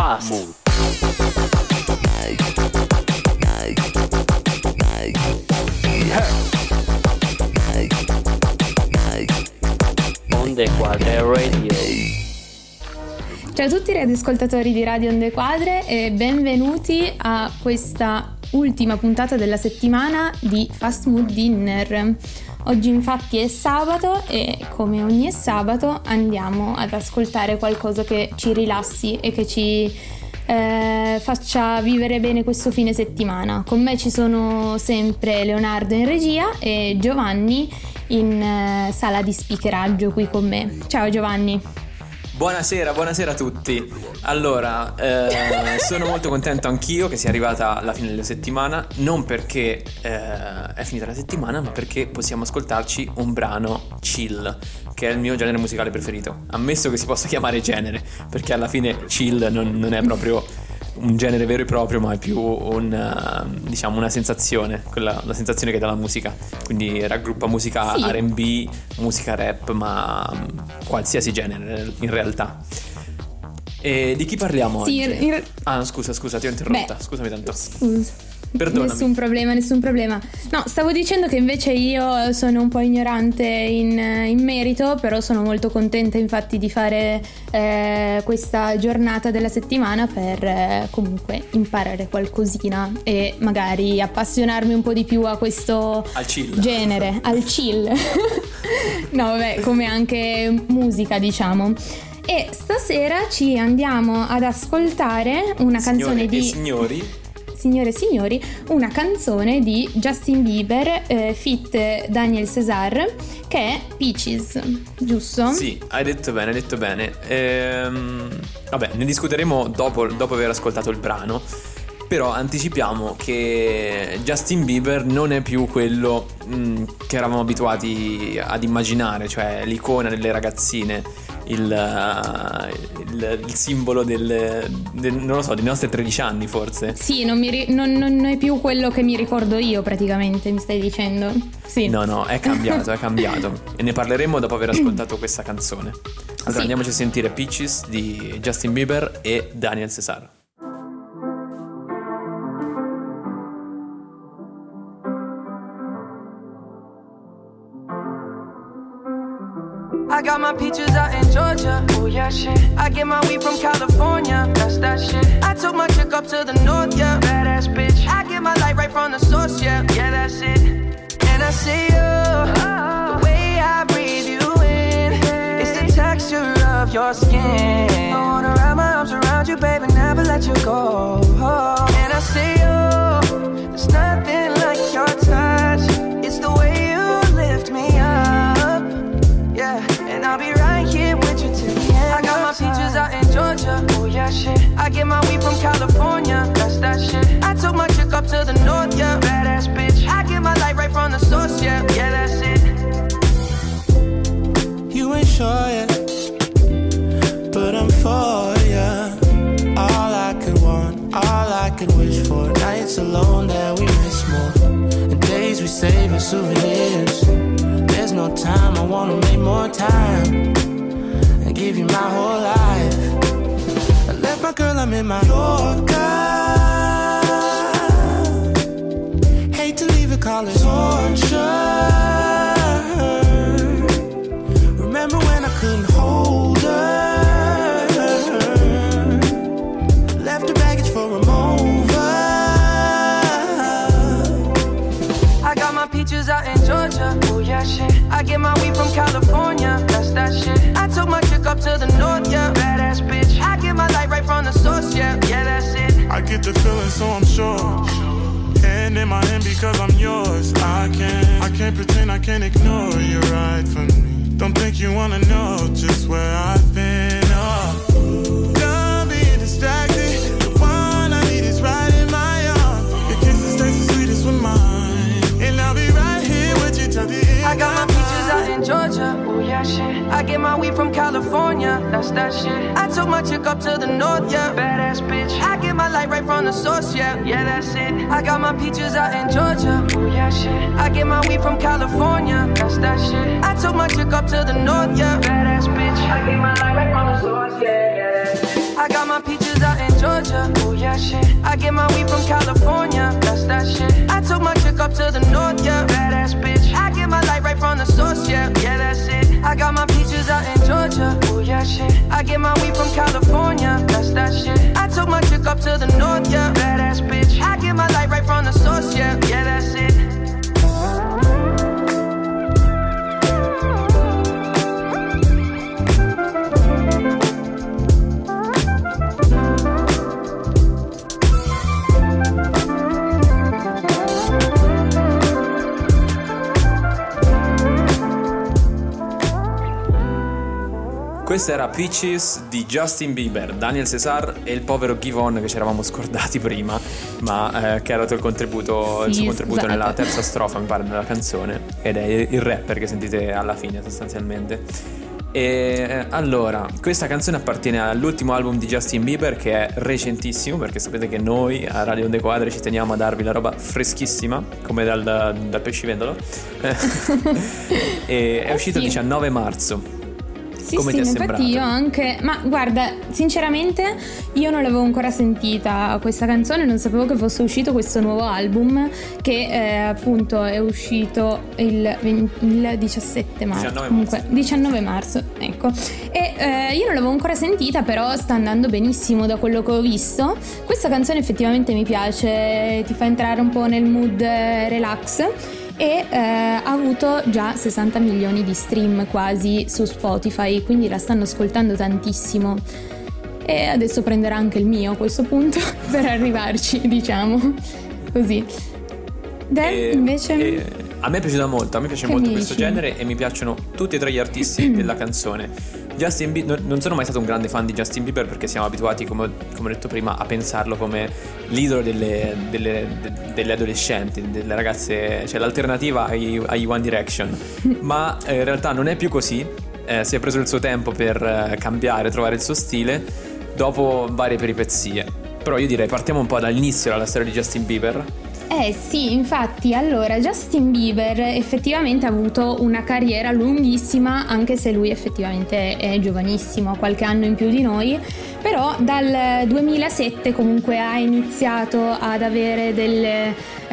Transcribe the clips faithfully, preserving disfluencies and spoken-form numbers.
Fast Mood. Onde Quadre Radio. Ciao a tutti radioascoltatori di Radio Onde Quadre e benvenuti a questa ultima puntata della settimana di Fast Mood Dinner. Oggi infatti è sabato e come ogni sabato andiamo ad ascoltare qualcosa che ci rilassi e che ci eh, faccia vivere bene questo fine settimana. Con me ci sono sempre Leonardo in regia e Giovanni in eh, sala di speakeraggio qui con me. Ciao Giovanni. Buonasera, buonasera a tutti. Allora, eh, sono molto contento anch'io che sia arrivata la fine della settimana, non perché eh, è finita la settimana, ma perché possiamo ascoltarci un brano chill, che è il mio genere musicale preferito. Ammesso che si possa chiamare genere, perché alla fine chill non, non è proprio un genere vero e proprio, ma è più un, diciamo, una sensazione, quella, la sensazione che dà la musica. Quindi raggruppa musica sì. R and B, musica rap, ma qualsiasi genere in realtà. E di chi parliamo sì, oggi? In... Ah, scusa, scusa, ti ho interrotta. Beh, scusami tanto. Scusa. Perdonami. Nessun problema, nessun problema. No, stavo dicendo che invece io sono un po' ignorante in, in merito, però sono molto contenta infatti di fare eh, questa giornata della settimana per eh, comunque imparare qualcosina e magari appassionarmi un po' di più a questo al chill. genere, al chill. No, vabbè, come anche musica, diciamo. E stasera ci andiamo ad ascoltare una Signore canzone di... e signori... Signore e signori, una canzone di Justin Bieber eh, feat Daniel Caesar, che è Peaches, giusto? Sì, hai detto bene, hai detto bene. Ehm, vabbè, ne discuteremo dopo, dopo aver ascoltato il brano. Però anticipiamo che Justin Bieber non è più quello mh, che eravamo abituati ad immaginare, cioè l'icona delle ragazzine, il, uh, il, il simbolo del, del, non lo so, dei nostri tredici anni forse. Sì, non, mi ri- non, non è più quello che mi ricordo io praticamente, mi stai dicendo? Sì. No, no, è cambiato, è cambiato. E ne parleremo dopo aver ascoltato questa canzone. Allora sì. Andiamoci a sentire Peaches di Justin Bieber e Daniel Caesar. I got my peaches out in Georgia. Oh yeah, shit. I get my weed from California. That's that shit. I took my chick up to the north, yeah. Badass bitch. I get my light right from the source, yeah. Yeah, that's it. And I see you, oh. The way I breathe you in, it's the texture of your skin. I wanna wrap my arms around you, baby, never let you go. Oh. And I see you, there's nothing like your touch. It's the way you lift me up, yeah. And I'll be right here with you till the end. I got my peaches out in Georgia. Oh yeah, shit. I get my weed from California. That's that shit. I took my chick up to the north, yeah. Badass bitch. I get my light right from the source, yeah. Yeah, that's it. You ain't sure yet, but I'm for ya. All I could want, all I could wish for. Nights alone that we miss more, and days we save as souvenirs. There's no time, I wanna make more time and give you my whole life. I left my girl, I'm in my Yorker. Hate to leave it, call it torture. Remember when I couldn't hold her? Left her baggage for a mover. I got my peaches out in Georgia. Oh yeah, shit. I get my weed from California. That's that shit. I took my chick up to the north, yeah. Badass bitch. I get my light right from the source, yeah. Yeah, that's it. I get the feeling, so I'm sure. Hand in my hand because I'm yours. I can't, I can't pretend, I can't ignore you right from me. Don't think you wanna know just where I've been. Oh, done being distracted. The one I need is right in my arms. Your kisses taste the sweetest with mine, and I'll be right here with you till the end. I got my peaches out in Georgia. Oh yeah, shit. I get my weed from California. That's that shit. I took my chick up to the north, yeah. Badass bitch. I get my light right from the source, yeah. Yeah, that's it. I got my peaches out in Georgia. Oh yeah, shit. I get my weed from California. That's that shit. I took my chick up to the north, yeah. Badass bitch. I get my light right from the source, yeah. Yeah, that's it. I got my peaches out in Georgia. I get my weed from California, that's that shit. I took my chick up to the north, yeah, badass bitch. I get my light right from the source, yeah, yeah, that's it. I got my peaches out in Georgia, oh yeah, shit. I get my weed from California, that's that shit. I took my chick up to the north, yeah, badass bitch. I get my light right from the source, yeah, yeah, that's it. Questa era Peaches di Justin Bieber, Daniel Cesar e il povero Givon che ci eravamo scordati prima, ma eh, che ha dato il contributo, sì, il suo contributo scusate. nella terza strofa, mi pare, della canzone, ed è il rapper che sentite alla fine sostanzialmente. E eh, allora, questa canzone appartiene all'ultimo album di Justin Bieber, che è recentissimo, perché sapete che noi a Radio Onde Quadre ci teniamo a darvi la roba freschissima, come dal, dal pescivendolo. E è uscito il sì. diciannove marzo. Sì, Come sì, ti è infatti sembrato? io anche. Ma guarda, sinceramente io non l'avevo ancora sentita questa canzone, non sapevo che fosse uscito questo nuovo album, che eh, appunto è uscito il, venti, il diciassette marzo. diciannove Comunque, marzo. diciannove marzo, ecco. E eh, io non l'avevo ancora sentita, però sta andando benissimo da quello che ho visto. Questa canzone effettivamente mi piace, ti fa entrare un po' nel mood eh, relax. E eh, ha avuto già sessanta milioni di stream quasi su Spotify, quindi la stanno ascoltando tantissimo. E adesso prenderà anche il mio a questo punto per arrivarci, diciamo così. Dan, E- invece e a me è piaciuta molto, a me piace Che molto mi questo dici? genere e mi piacciono tutti e tre gli artisti della canzone. Justin Bieber, non sono mai stato un grande fan di Justin Bieber perché siamo abituati, come, come ho detto prima, a pensarlo come l'idolo delle, delle, de- delle adolescenti, delle ragazze, cioè l'alternativa ai, ai One Direction. Ma eh, in realtà non è più così, eh, si è preso il suo tempo per eh, cambiare, trovare il suo stile dopo varie peripezie. Però io direi partiamo un po' dall'inizio della storia di Justin Bieber. Eh sì, infatti, allora Justin Bieber effettivamente ha avuto una carriera lunghissima, anche se lui effettivamente è giovanissimo, ha qualche anno in più di noi, però dal duemilasette comunque ha iniziato ad avere delle,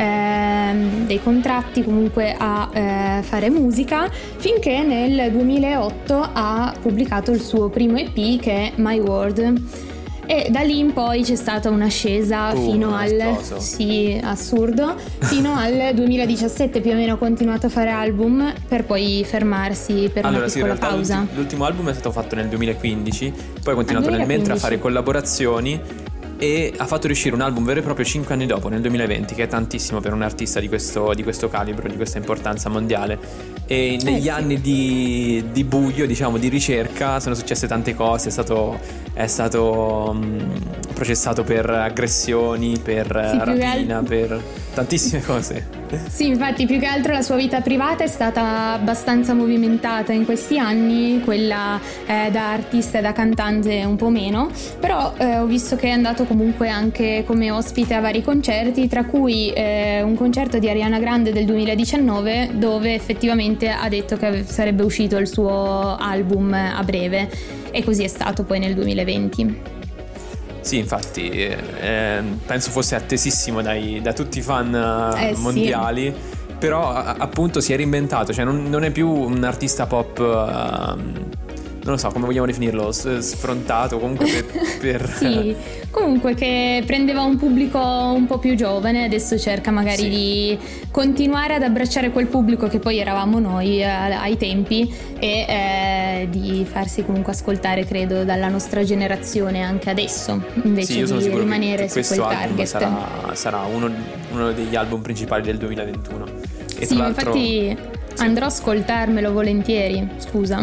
ehm, dei contratti comunque a eh, fare musica, finché nel duemilaotto ha pubblicato il suo primo E P, che è My World. E da lì in poi c'è stata un'ascesa Uh, fino al esploso. sì, assurdo, fino al duemiladiciassette più o meno ha continuato a fare album per poi fermarsi per Allora una sì, in piccola realtà pausa. l'ulti- l'ultimo album è stato fatto nel duemilaquindici, poi ha continuato Ah, nel mentre a duemilaquindici. fare collaborazioni e ha fatto riuscire un album vero e proprio cinque anni dopo, nel duemilaventi, che è tantissimo per un artista di questo, di questo calibro, di questa importanza mondiale. E negli sì. anni di, di buio, diciamo, di ricerca, sono successe tante cose. È stato, è stato mh, processato per aggressioni, per Sì, eh, più che rapina, al- per tantissime cose. Sì, infatti più che altro la sua vita privata è stata abbastanza movimentata in questi anni, quella eh, da artista e da cantante un po' meno, però eh, ho visto che è andato comunque anche come ospite a vari concerti, tra cui eh, un concerto di Ariana Grande del duemiladiciannove, dove effettivamente ha detto che sarebbe uscito il suo album a breve, e così è stato poi nel duemilaventi. Sì, infatti, eh, eh, penso fosse attesissimo dai, da tutti i fan eh, Eh, sì. mondiali, però a- appunto si è reinventato, cioè non, non è più un artista pop, ehm, non lo so come vogliamo definirlo, s- sfrontato, comunque per... per Sì, comunque che prendeva un pubblico un po' più giovane, adesso cerca magari Sì. di continuare ad abbracciare quel pubblico che poi eravamo noi eh, ai tempi, e eh, di farsi comunque ascoltare, credo, dalla nostra generazione anche adesso, invece Sì, io sono di sicuro che- rimanere che su questo quel album target. sarà, sarà uno, uno degli album principali del duemilaventuno. E Sì, tra l'altro... infatti andrò a ascoltarmelo volentieri, scusa.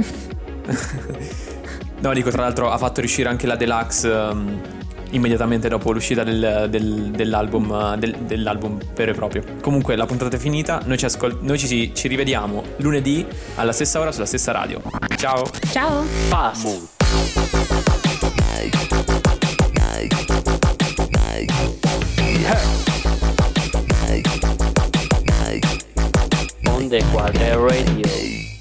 No, dico, tra l'altro ha fatto riuscire anche la Deluxe ehm, immediatamente dopo l'uscita del- del- dell'album, eh, del- dell'album vero e proprio. Comunque la puntata è finita, noi ci, ascol- noi ci, ci rivediamo lunedì alla stessa ora sulla stessa radio. Ciao! Ciao! Fast Onde Quadre Radio.